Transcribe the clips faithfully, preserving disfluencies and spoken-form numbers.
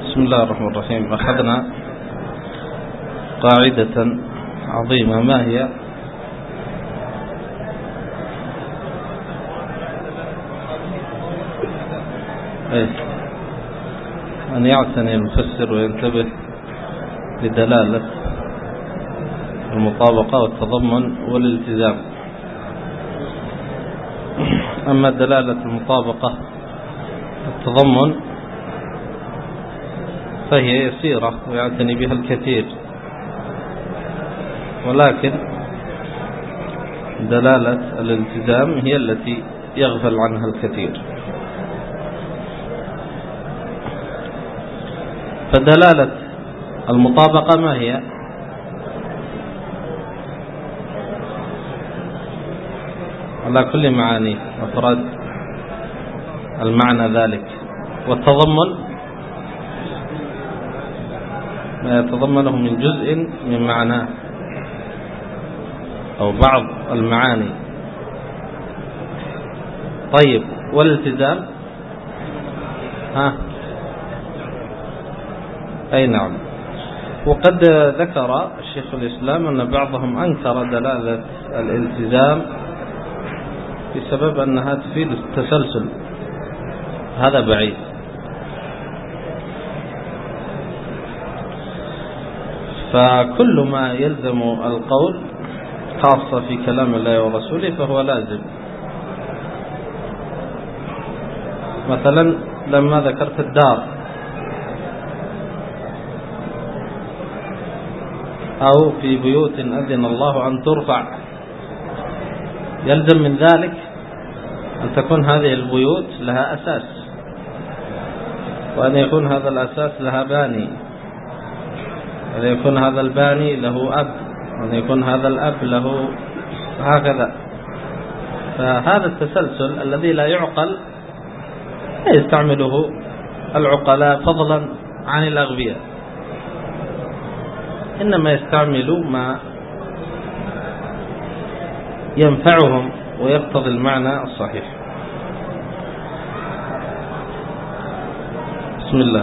بسم الله الرحمن الرحيم. أخذنا قاعدة عظيمة، ما هي؟ أي أن يعتني المفسر وينتبه لدلالة المطابقة والتضمن والالتزام. أما دلالة المطابقة والتضمن فهي يسيرة ويعتني بها الكثير، ولكن دلالة الالتزام هي التي يغفل عنها الكثير. فدلالة المطابقة ما هي؟ على كل معاني أفراد المعنى ذلك. والتضمن ما يتضمنه من جزء من معناه أو بعض المعاني. طيب، والالتزام ها أي نعم. وقد ذكر الشيخ الإسلام أن بعضهم أنكر دلالة الالتزام بسبب أنها تفيد التسلسل. هذا بعيد. فكل ما يلزم القول خاصة في كلام الله ورسوله فهو لازم. مثلا لما ذكرت الدار أو في بيوت أذن الله أن ترفع، يلزم من ذلك أن تكون هذه البيوت لها أساس، وأن يكون هذا الأساس لها باني، وأن يكون هذا الباني له أب، وأن يكون هذا الأب له هكذا. فهذا التسلسل الذي لا يعقل لا يستعمله العقلاء فضلا عن الأغبياء، إنما يستعملوا ما ينفعهم ويقتضي المعنى الصحيح. بسم الله.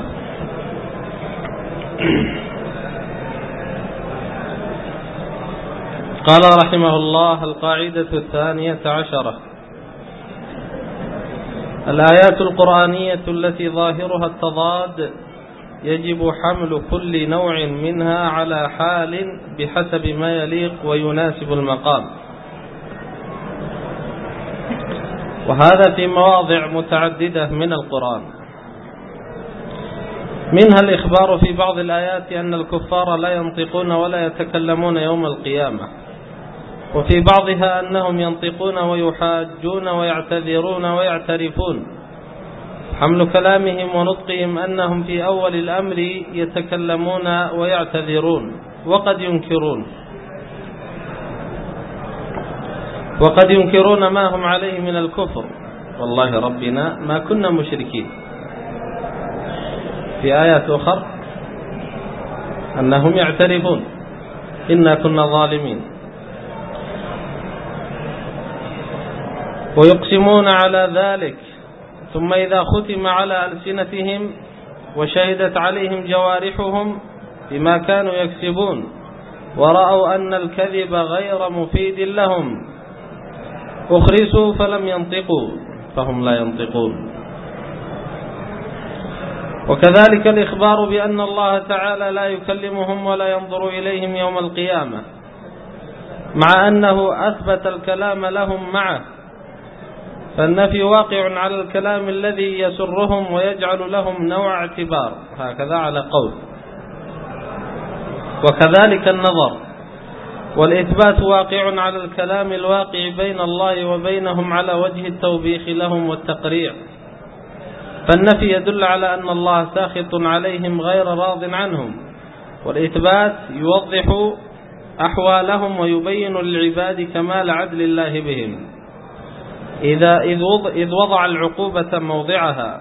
قال رحمه الله: القاعدة الثانية عشرة: الآيات القرآنية التي ظاهرها التضاد يجب حمل كل نوع منها على حال بحسب ما يليق ويناسب المقام، وهذا في مواضع متعددة من القرآن. منها الإخبار في بعض الآيات أن الكفار لا ينطقون ولا يتكلمون يوم القيامة، وفي بعضها أنهم ينطقون ويحاجون ويعتذرون ويعترفون، حمل كلامهم ونطقهم أنهم في أول الأمر يتكلمون ويعتذرون وقد ينكرون وقد ينكرون ما هم عليه من الكفر، والله ربنا ما كنا مشركين. في آيات أخرى أنهم يعترفون إنا كنا ظالمين، ويقسمون على ذلك، ثم إذا ختم على ألسنتهم وشهدت عليهم جوارحهم بما كانوا يكسبون ورأوا أن الكذب غير مفيد لهم أخرسوا فلم ينطقوا فهم لا ينطقون. وكذلك الإخبار بأن الله تعالى لا يكلمهم ولا ينظر إليهم يوم القيامة، مع أنه أثبت الكلام لهم معه، فالنفي واقع على الكلام الذي يسرهم ويجعل لهم نوع اعتبار، هكذا على قول. وكذلك النظر والإثبات واقع على الكلام الواقع بين الله وبينهم على وجه التوبيخ لهم والتقريع، فالنفي يدل على أن الله ساخط عليهم غير راض عنهم، والإثبات يوضح أحوالهم ويبين للعباد كمال عدل الله بهم إذا إذ وضع العقوبة موضعها.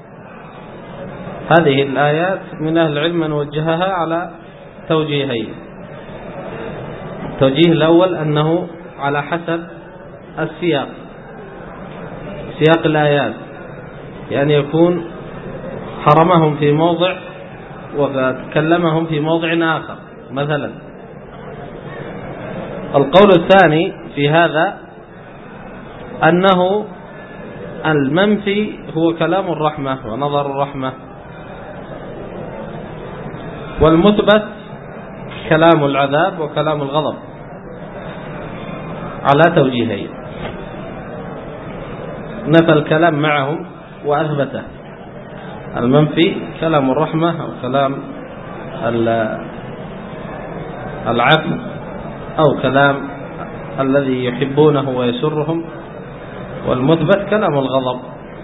هذه الآيات من أهل العلم نوجهها على توجيهين. التوجيه الأول أنه على حسب السياق، سياق الآيات، يعني يكون حرمهم في موضع وكلمهم في موضع آخر. مثلا القول الثاني في هذا أنه المنفي هو كلام الرحمة ونظر الرحمة، والمثبت كلام العذاب وكلام الغضب على توجيهين: نفى الكلام معهم وأثبته. المنفي كلام الرحمة أو كلام العفو أو كلام الذي يحبونه ويسرهم، والمثبت كلام الغضب.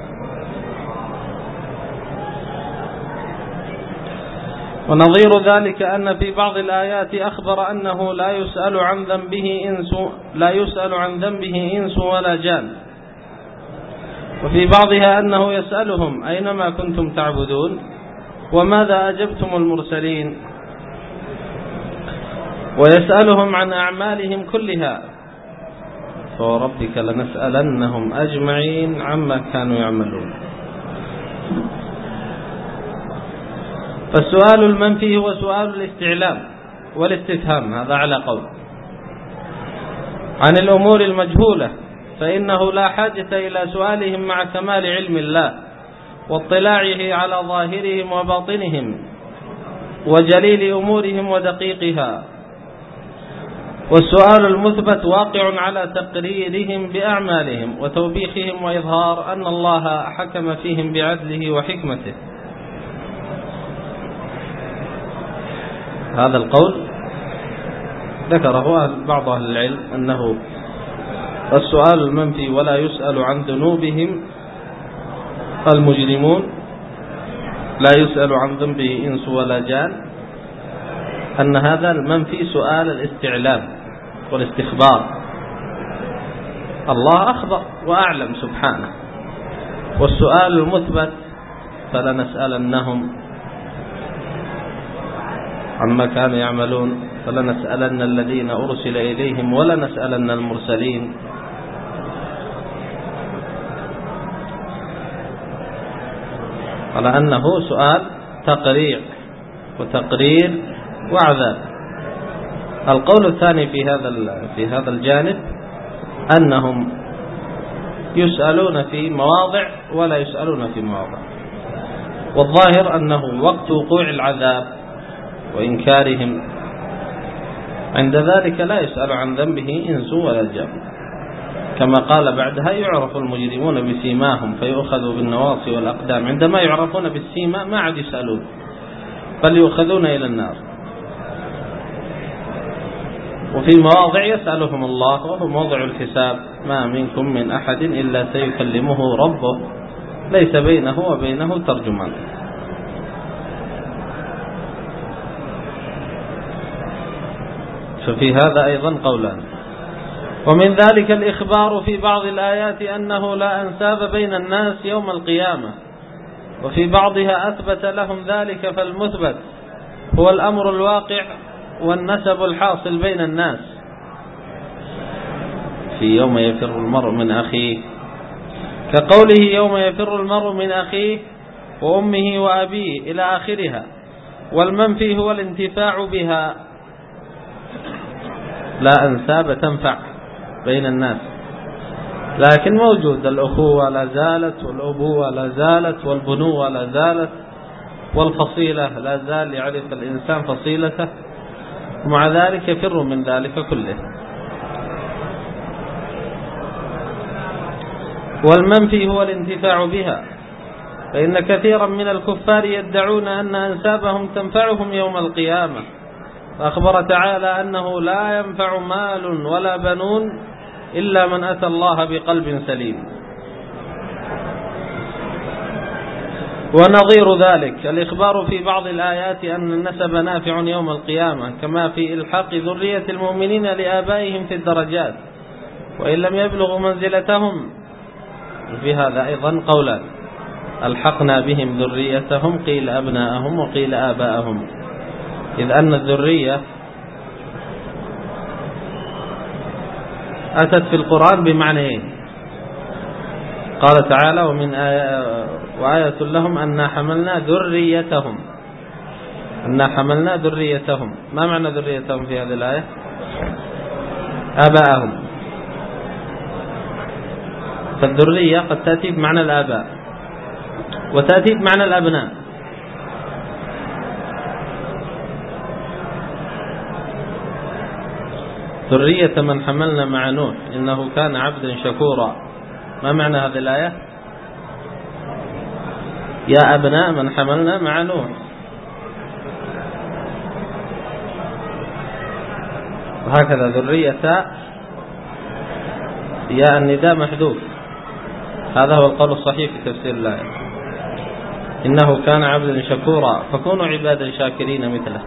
ونظير ذلك أن في بعض الآيات أخبر أنه لا يسأل عن ذنبه إنس لا يسأل عن ذنبه إنس ولا جان، وفي بعضها أنه يسألهم أينما كنتم تعبدون وماذا أجبتم المرسلين، ويسألهم عن أعمالهم كلها فوربك لنسألنهم أجمعين عما كانوا يعملون. فالسؤال المنفي هو سؤال الاستعلام والاستفهام، هذا على قول. عن الأمور المجهولة فإنه لا حاجة إلى سؤالهم مع كمال علم الله واطلاعه على ظاهرهم وباطنهم وجليل أمورهم ودقيقها. والسؤال المثبت واقع على تقريرهم بأعمالهم وتوبيخهم وإظهار أن الله حكم فيهم بعدله وحكمته. هذا القول ذكره بعض أهل العلم أنه السؤال المنفي ولا يسأل عن ذنوبهم المجرمون، لا يسأل عن ذنبه إنس ولا جان، أن هذا المنفي سؤال الاستعلام والاستخبار. الله أخبر وأعلم سبحانه. والسؤال المثبت فلنسألنهم عما كانوا يعملون، فلنسألن الذين أرسل إليهم ولنسألن المرسلين. على أنه سؤال تقرير وتقرير وعذاب. القول الثاني في هذا في هذا الجانب أنهم يسألون في مواضع ولا يسألون في مواضع، والظاهر أنه وقت وقوع العذاب وإنكارهم عند ذلك لا يسأل عن ذنبه إنس ولا جان، كما قال بعدها: يعرف المجرمون بسيماهم فيؤخذوا بالنواصي والأقدام. عندما يعرفون بالسيما ما عاد يسألون بل يؤخذون إلى النار. وفي مواضع يسألهم الله وهو موضع الحساب: ما منكم من أحد إلا سيكلمه ربه ليس بينه وبينه ترجمان. ففي هذا أيضا قولان. ومن ذلك الإخبار في بعض الآيات أنه لا أنساب بين الناس يوم القيامة، وفي بعضها أثبت لهم ذلك. فالمثبت هو الأمر الواقع والنسب الحاصل بين الناس في يوم يفر المرء من أخيه، كقوله: يوم يفر المرء من أخيه وأمه وأبيه إلى آخرها. والمنفي هو الانتفاع بها، لا أنساب تنفع بين الناس، لكن موجود الأخوة لا زالت، والأبوة لا زالت، والبنوة لا زالت، والفصيلة لا زال يعرف الإنسان فصيلته، ومع ذلك يفر من ذلك كله. والمنفي هو الانتفاع بها، فإن كثيرا من الكفار يدعون أن أنسابهم تنفعهم يوم القيامة، فأخبر تعالى أنه لا ينفع مال ولا بنون إلا من أتى الله بقلب سليم. ونظير ذلك الإخبار في بعض الآيات أن النسب نافع يوم القيامة، كما في إلحاق ذرية المؤمنين لآبائهم في الدرجات وإن لم يبلغوا منزلتهم. في هذا أيضا قولان: ألحقنا بهم ذريتهم، قيل أبناءهم وقيل آباءهم، إذ أن الذرية أتت في القرآن بمعنيين. قال تعالى: ومن آية وآية لهم أن حملنا ذريتهم، أن حملنا ذريتهم. ما معنى ذريتهم في هذه الآية؟ آباءهم. فالذرية قد تأتي بمعنى الآباء وتأتي بمعنى الأبناء. ذرية من حملنا مع نوح إنه كان عبدا شكورا. ما معنى هذه الآية؟ يا أبناء من حملنا مع نوح. وهكذا ذرية يا النداء محذوف. هذا هو القول الصحيح في تفسير الآية. إنه كان عبدا شكورا فكونوا عبادا شاكرين مثله.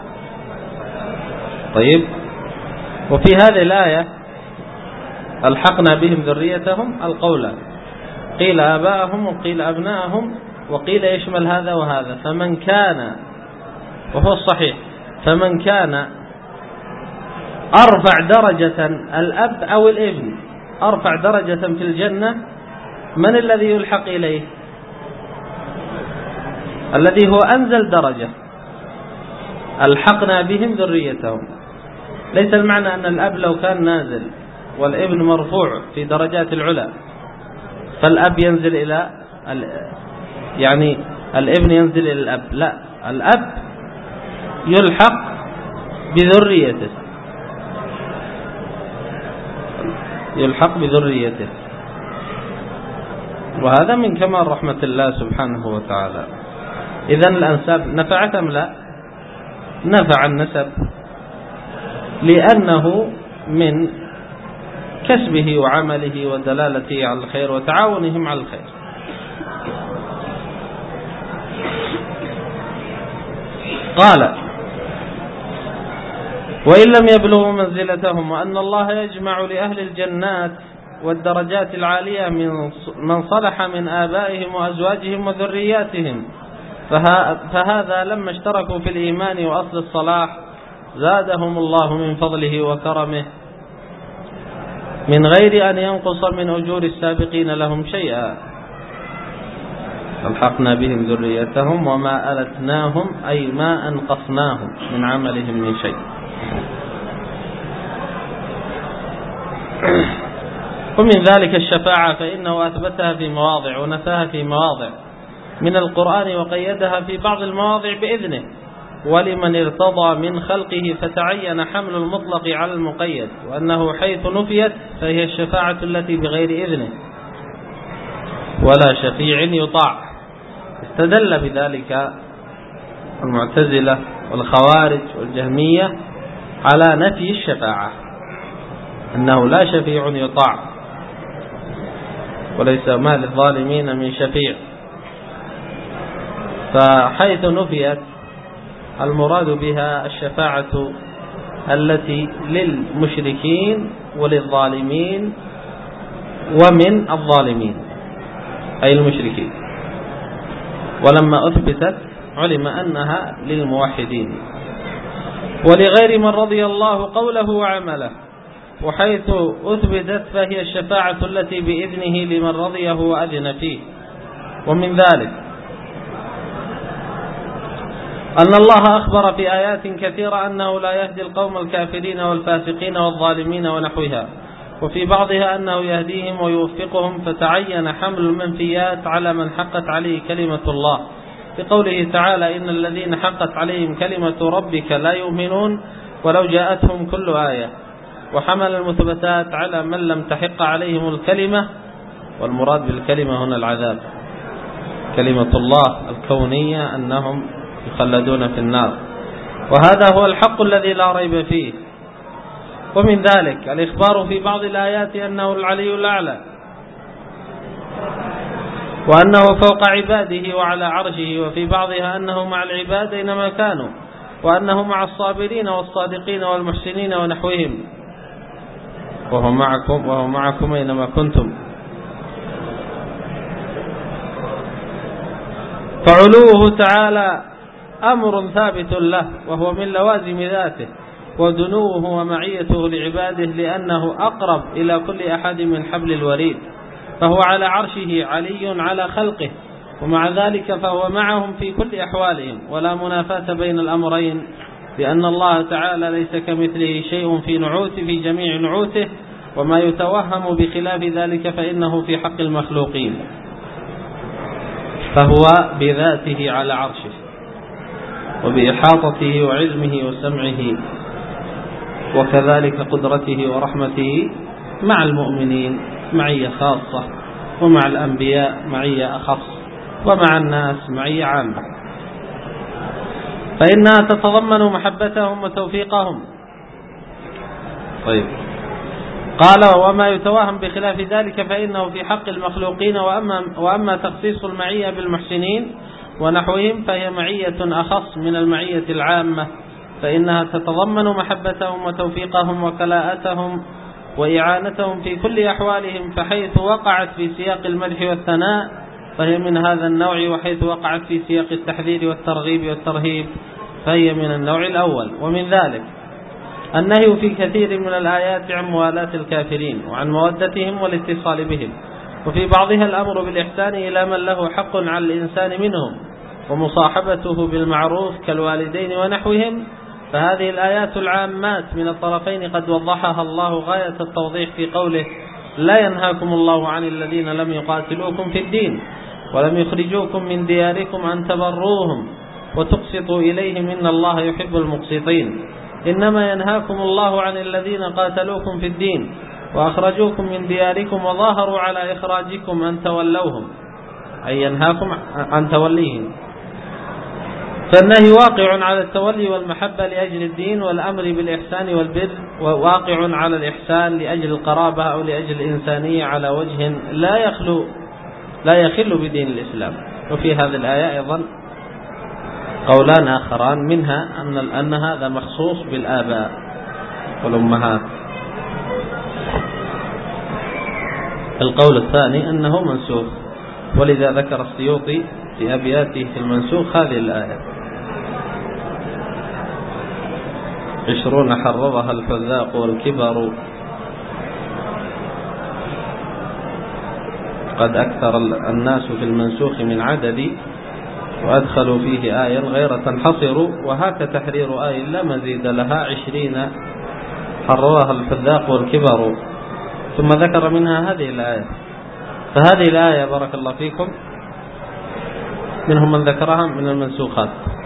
طيب، وفي هذه الآية ألحقنا بهم ذريتهم القولان، قيل آباءهم وقيل أبناءهم وقيل يشمل هذا وهذا. فمن كان، وهو الصحيح، فمن كان أرفع درجة الأب أو الابن أرفع درجة في الجنة، من الذي يلحق إليه؟ الذي هو أنزل درجة. ألحقنا بهم ذريتهم. ليس المعنى أن الأب لو كان نازل والابن مرفوع في درجات العلا فالأب ينزل إلى يعني الابن ينزل إلى الأب. لا، الأب يلحق بذريته يلحق بذريته وهذا من كمال رحمة الله سبحانه وتعالى. إذن الأنساب نفعت أم لا؟ نفع النسب، لأنه من كسبه وعمله ودلالته على الخير وتعاونهم على الخير. قال: وإن لم يبلغوا منزلتهم، وأن الله يجمع لأهل الجنات والدرجات العالية من صلح من آبائهم وأزواجهم وذرياتهم، فهذا لما اشتركوا في الإيمان وأصل الصلاح زادهم الله من فضله وكرمه من غير أن ينقص من أجور السابقين لهم شيئا. ألحقنا بهم ذريتهم وما ألتناهم أي ما أنقصناهم من عملهم من شيء. ومن ذلك الشفاعة، فإنه أثبتها في مواضع ونفاها في مواضع من القرآن وقيدها في بعض المواضع بإذنه، ولمن ارتضى من خلقه فتعين حمل المطلق على المقيد، وأنه حيث نفيت فهي الشفاعة التي بغير إذنه ولا شفيع يطاع. استدل بذلك المعتزلة والخوارج والجهمية على نفي الشفاعة، أنه لا شفيع يطاع وليس ما للظالمين من شفيع. فحيث نفيت المراد بها الشفاعة التي للمشركين وللظالمين ومن الظالمين أي المشركين، ولما أثبتت علم أنها للموحدين ولغير من رضي الله قوله وعمله. وحيث أثبتت فهي الشفاعة التي بإذنه لمن رضيه وأذن فيه. ومن ذلك أن الله أخبر في آيات كثيرة أنه لا يهدي القوم الكافرين والفاسقين والظالمين ونحوها، وفي بعضها أنه يهديهم ويوفقهم، فتعين حمل المنفيات على من حقت عليه كلمة الله بقوله تعالى: إن الذين حقت عليهم كلمة ربك لا يؤمنون ولو جاءتهم كل آية. وحمل المثبتات على من لم تحق عليهم الكلمة، والمراد بالكلمة هنا العذاب، كلمة الله الكونية أنهم يخلدون في النار، وهذا هو الحق الذي لا ريب فيه. ومن ذلك الإخبار في بعض الآيات أنه العلي الأعلى، وأنه فوق عباده وعلى عرشه، وفي بعضها أنه مع العباد أينما كانوا، وأنه مع الصابرين والصادقين والمحسنين ونحوهم، وهو معكم وهو معكم أينما كنتم. فعلوه تعالى أمر ثابت له، وهو من لوازم ذاته، ودنوه ومعيته لعباده لأنه أقرب إلى كل أحد من حبل الوريد، فهو على عرشه علي على خلقه، ومع ذلك فهو معهم في كل أحوالهم، ولا منافاة بين الأمرين، لأن الله تعالى ليس كمثله شيء في نعوته في جميع نعوته، وما يتوهم بخلاف ذلك فإنه في حق المخلوقين. فهو بذاته على عرشه، وبإحاطته وعلمه وسمعه، وكذلك قدرته ورحمته مع المؤمنين معية خاصة، ومع الأنبياء معية أخص، ومع الناس معية عامة، فإنها تتضمن محبتهم وتوفيقهم. طيب، قال وما يتوهم بخلاف ذلك فإنه في حق المخلوقين. وأما, وأما تخصيص المعية بالمحسنين ونحوهم فهي معية أخص من المعية العامة، فإنها تتضمن محبتهم وتوفيقهم وكلاءتهم وإعانتهم في كل أحوالهم، فحيث وقعت في سياق المدح والثناء فهي من هذا النوع، وحيث وقعت في سياق التحذير والترغيب والترهيب فهي من النوع الأول. ومن ذلك النهي في كثير من الآيات عن موالاة الكافرين وعن مودتهم والاتصال بهم، وفي بعضها الأمر بالإحسان إلى من له حق على الإنسان منهم ومصاحبته بالمعروف كالوالدين ونحوهم. فهذه الآيات العامات من الطرفين قد وضحها الله غاية التوضيح في قوله: لا ينهاكم الله عن الذين لم يقاتلوكم في الدين ولم يخرجوكم من دياركم أن تبروهم وتقسطوا إليهم إن الله يحب المقسطين، إنما ينهاكم الله عن الذين قاتلوكم في الدين وأخرجوكم من دياركم وظاهروا على إخراجكم أن تولوهم، أي ينهاكم عن توليهم. فالنهي واقع على التولي والمحبة لأجل الدين والأمر بالإحسان والبر، وواقع على الإحسان لأجل القرابة أو لأجل الإنسانية على وجه لا يخلو لا يخل بدين الإسلام. وفي هذه الآية أيضا قولان آخران، منها أن أن هذا مخصوص بالآباء والأمهات. القول الثاني أنه منسوخ، ولذا ذكر السيوطي في أبياته في المنسوخ هذه الآية: عشرون حررها الحذاق والكبر، قد أكثر الناس في المنسوخ من عدد وأدخلوا فيه آية غير تنحصر، وهاك تحرير آية لا مزيد لها عشرين حررها الحذاق والكبر، ثم ذكر منها هذه الآية. فهذه الآية بارك الله فيكم منهم من ذكرها من المنسوخات.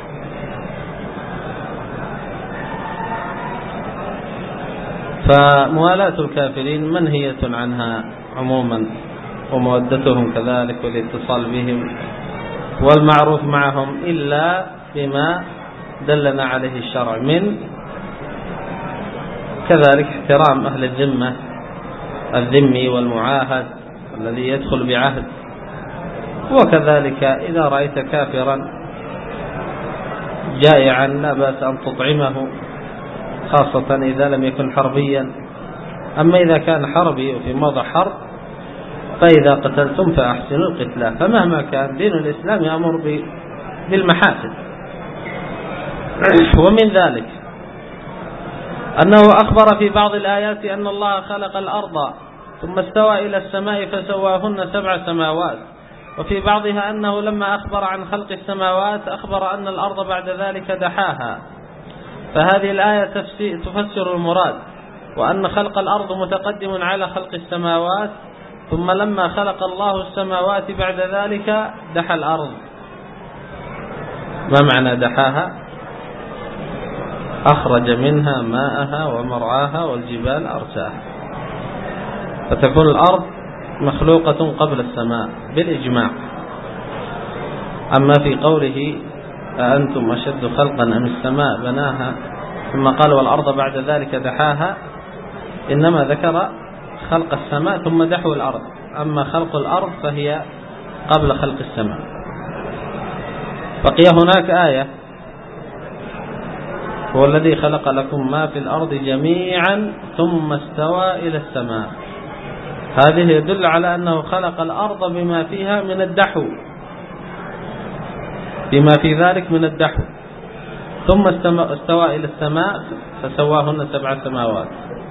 فموالاة الكافرين منهية عنها عموما، ومودتهم كذلك والاتصال بهم والمعروف معهم، إلا بما دلنا عليه الشرع من كذلك احترام أهل الذمة، الذمي والمعاهد الذي يدخل بعهد. وكذلك إذا رأيت كافرا جائعا لا بأس أن تطعمه، خاصة إذا لم يكن حربيا. أما إذا كان حربي وفي موضع حرب فإذا قتلتم فأحسنوا القتلى. فمهما كان دين الإسلام يأمر بالمحاسن. ومن ذلك أنه أخبر في بعض الآيات أن الله خلق الأرض ثم استوى إلى السماء فسواهن سبع سماوات، وفي بعضها أنه لما أخبر عن خلق السماوات أخبر أن الأرض بعد ذلك دحاها. فهذه الآية تفسر المراد، وأن خلق الأرض متقدم على خلق السماوات، ثم لما خلق الله السماوات بعد ذلك دحى الأرض. ما معنى دحاها؟ أخرج منها ماءها ومرعاها والجبال أرساها. فتكون الأرض مخلوقة قبل السماء بالإجماع. أما في قوله أأنتم أشد خلقا أم السماء بناها، ثم قال والأرض بعد ذلك دحاها، إنما ذكر خلق السماء ثم دحو الأرض. أما خلق الأرض فهي قبل خلق السماء. بقي هناك آية: هو الذي خلق لكم ما في الأرض جميعا ثم استوى إلى السماء. هذه يدل على أنه خلق الأرض بما فيها من الدحو، بما في ذلك من الدحو، ثم استوى إلى السماء فسواهن سبع سماوات.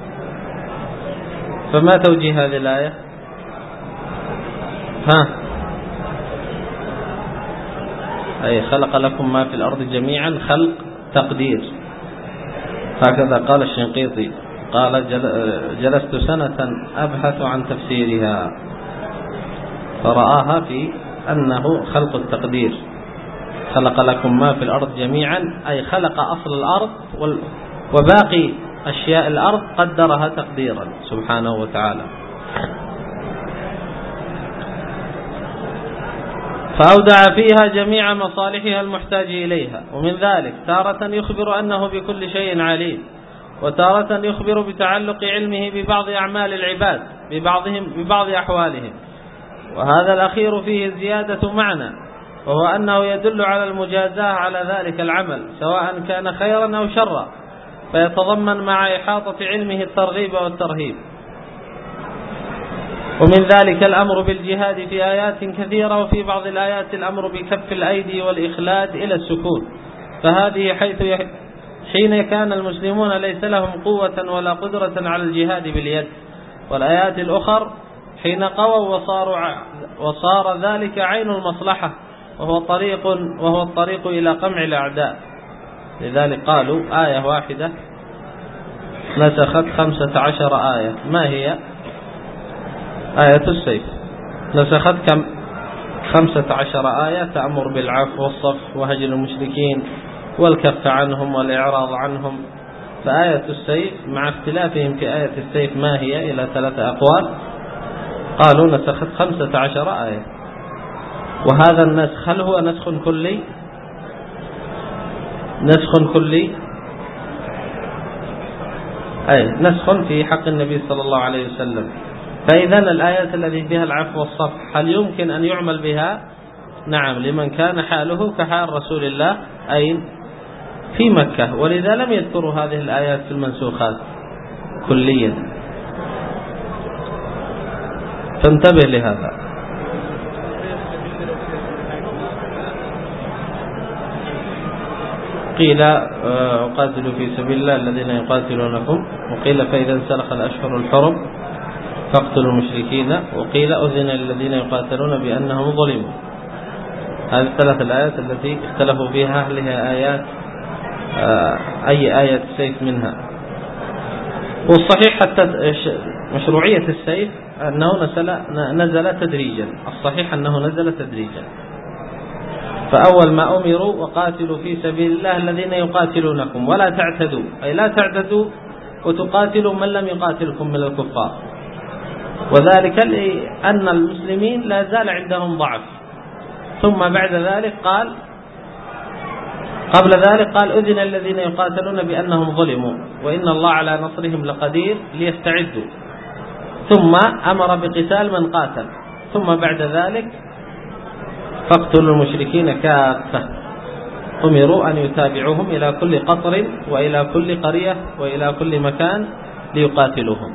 فما توجيه هذه الآية؟ ها أي خلق لكم ما في الأرض جميعا خلق تقدير. هكذا قال الشنقيطي، قال جلست سنة أبحث عن تفسيرها فرآها في أنه خلق التقدير. خلق لكم ما في الأرض جميعا أي خلق أصل الأرض وباقي أشياء الأرض قدرها تقديرا سبحانه وتعالى. فأودع فيها جميع مصالحها المحتاج إليها. ومن ذلك تارة يخبر أنه بكل شيء عليم، وتارة يخبر بتعلق علمه ببعض أعمال العباد ببعضهم ببعض أحوالهم، وهذا الأخير فيه زيادة معنى، وهو أنه يدل على المجازاة على ذلك العمل سواء كان خيرا أو شرا، فيتضمن مع إحاطة علمه الترغيب والترهيب. ومن ذلك الأمر بالجهاد في آيات كثيرة، وفي بعض الآيات الأمر بكف الأيدي والإخلاد إلى السكون، فهذه حيث يح... حين كان المسلمون ليس لهم قوة ولا قدرة على الجهاد باليد، والآيات الأخر حين قووا وصاروا ع... وصار ذلك عين المصلحة، وهو طريق وهو الطريق إلى قمع الأعداء. لذلك قالوا آية واحدة نسخت خمسة عشر آية. ما هي؟ آية السيف نسخت كم؟ خمسة عشر آية تأمر بالعفو والصف وهجر المشركين والكف عنهم والإعراض عنهم. فآية السيف مع اختلافهم في آية السيف ما هي إلى ثلاثة أقوال، قالوا نسخت خمسة عشر آية. وهذا النسخ هل هو نسخ كلي؟ نسخ كلي أي نسخ في حق النبي صلى الله عليه وسلم. فإذا الآيات التي فيها العفو والصفح هل يمكن أن يعمل بها؟ نعم، لمن كان حاله كحال رسول الله أي في مكة، ولذا لم يذكروا هذه الآيات في المنسوخات كليا، فانتبه لهذا. قيل قاتلوا في سبيل الله الذين يقاتلونكم، وقيل فإذا انسلخ الأشهر الحرم فاقتلوا المشركين، وقيل أذن للذين يقاتلون بأنهم ظلموا. هذه الثلاث الآيات التي اختلفوا فيها هل هي آيات أي آية السيف منها. والصحيح حتى مشروعية السيف أنه نزل, نزل تدريجا، الصحيح أنه نزل تدريجا. فأول ما أمروا وقاتلوا في سبيل الله الذين يقاتلونكم ولا تعتدوا، أي لا تعتدوا وتقاتلوا من لم يقاتلكم من الكفار، وذلك لأن المسلمين لا زال عندهم ضعف. ثم بعد ذلك قال قبل ذلك قال أذن الذين يقاتلون بأنهم ظلموا وإن الله على نصرهم لقدير ليستعدوا، ثم أمر بقتال من قاتل، ثم بعد ذلك فاقتلوا المشركين كافة. أمروا أن يتابعوهم إلى كل قطر وإلى كل قرية وإلى كل مكان ليقاتلوهم.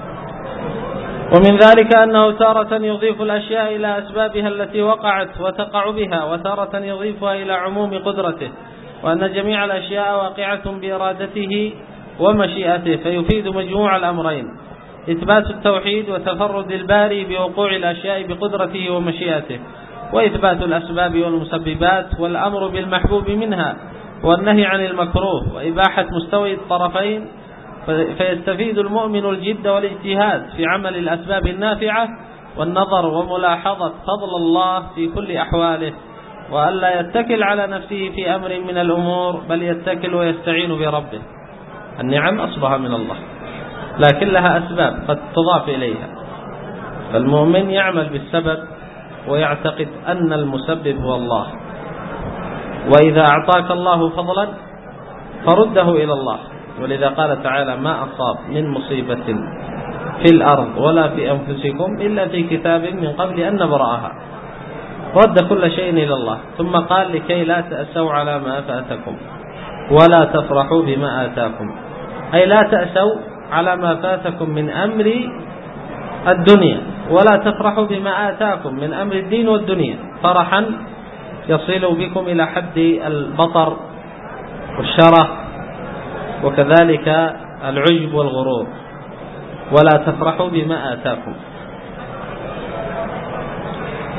ومن ذلك أنه تارة يضيف الأشياء إلى أسبابها التي وقعت وتقع بها، وتارة يضيفها إلى عموم قدرته، وأن جميع الأشياء واقعة بإرادته ومشيئته، فيفيد مجموع الأمرين: إثبات التوحيد وتفرد الباري بوقوع الأشياء بقدرته ومشيئته، وإثبات الأسباب والمسببات والأمر بالمحبوب منها والنهي عن المكروه، وإباحة مستوي الطرفين، فيستفيد المؤمن الجد والاجتهاد في عمل الأسباب النافعة والنظر وملاحظة فضل الله في كل أحواله، وألا يتكل على نفسه في أمر من الأمور، بل يتكل ويستعين بربه. النعم أصبح من الله لكن لها أسباب قد تضاف إليها، فالمؤمن يعمل بالسبب ويعتقد أن المسبب هو الله. وإذا أعطاك الله فضلا فرده إلى الله، ولذا قال تعالى: ما أصاب من مصيبة في الأرض ولا في أنفسكم إلا في كتاب من قبل أن نبرأها. رد كل شيء إلى الله، ثم قال: لكي لا تأسوا على ما فاتكم ولا تفرحوا بما آتاكم، أي لا تأسوا على ما فاتكم من أمر الدنيا ولا تفرحوا بما آتاكم من أمر الدين والدنيا فرحا يصل بكم إلى حد البطر والشره وكذلك العجب والغرور، ولا تفرحوا بما آتاكم.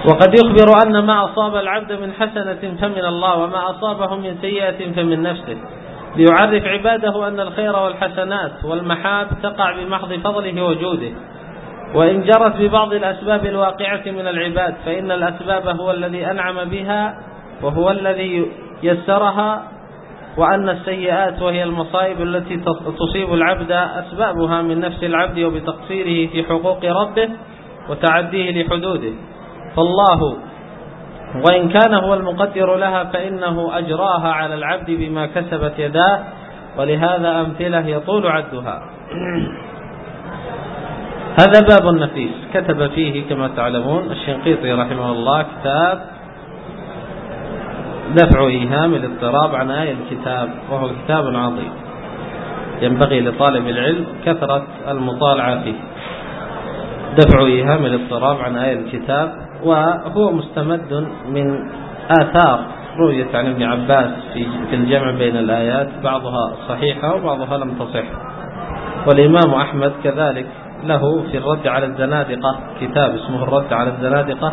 وقد يخبر أن ما أصاب العبد من حسنة فمن الله، وما أصابه من سيئة فمن نفسه، ليعرف عباده أن الخير والحسنات والمحاب تقع بمحض فضله وجوده، وإن جرت ببعض الأسباب الواقعة من العباد فإن الأسباب هو الذي أنعم بها وهو الذي يسرها، وأن السيئات وهي المصائب التي تصيب العبد أسبابها من نفس العبد وبتقصيره في حقوق ربه وتعديه لحدوده، فالله وإن كان هو المقدر لها فإنه أجراها على العبد بما كسبت يداه، ولهذا أمثلة يطول عدها. هذا باب نفيس كتب فيه كما تعلمون الشنقيطي رحمه الله كتاب دفع إيهام الاضطراب عن آية الكتاب، وهو كتاب عظيم ينبغي لطالب العلم كثرة المطالعة فيه. دفع إيهام الاضطراب عن آية الكتاب، وهو مستمد من آثار رويت عن ابن عباس في الجمع بين الآيات، بعضها صحيحة وبعضها لم تصح. والإمام أحمد كذلك له في الرد على الزنادقة كتاب اسمه الرد على الزنادقة،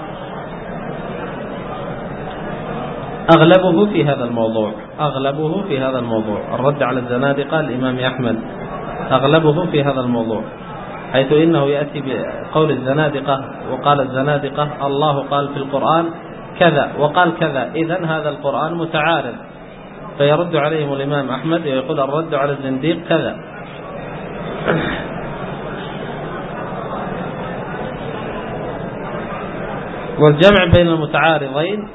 أغلبه في هذا الموضوع أغلبه في هذا الموضوع الرد على الزنادقة الإمام أحمد أغلبه في هذا الموضوع، حيث إنه يأتي بقول الزنادقة، وقال الزنادقة الله قال في القرآن كذا وقال كذا، إذن هذا القرآن متعارض، فيرد عليهم الإمام أحمد ويقول الرد على الزنديق كذا. والجمع بين المتعارضين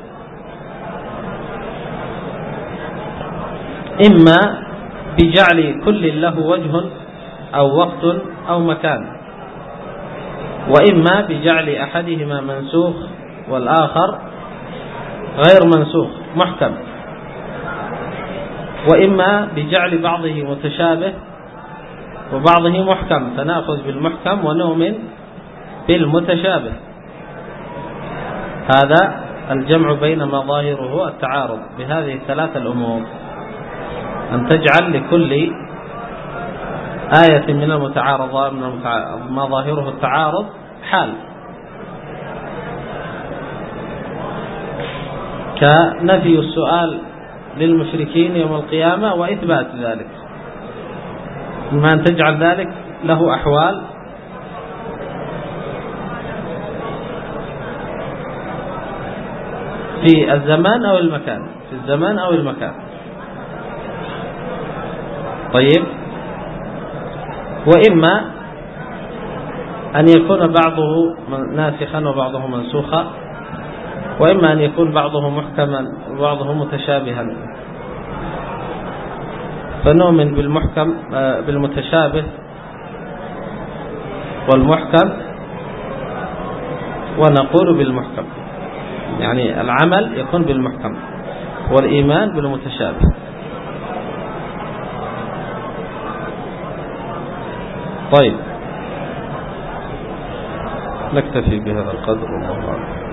إما بجعل كل له وجه أو وقت أو مكان، وإما بجعل أحدهما منسوخ والآخر غير منسوخ محكم، وإما بجعل بعضه متشابه وبعضه محكم فنأخذ بالمحكم ونؤمن بالمتشابه. هذا الجمع بين مظاهره التعارض بهذه الثلاثة الأمور، أن تجعل لكل آية من المتعارضات من مظاهره التعارض حال، كنفي السؤال للمشركين يوم القيامة وإثبات ذلك، إما أن تجعل ذلك له أحوال في الزمان أو المكان في الزمان أو المكان طيب، وإما أن يكون بعضه ناسخا وبعضه منسوخا، وإما أن يكون بعضه محكما وبعضه متشابها، فنؤمن بالمحكم بالمتشابه والمحكم ونقول بالمحكم، يعني العمل يكون بالمحكم والإيمان بالمتشابه. طيب نكتفي بهذا القدر والله أعلم.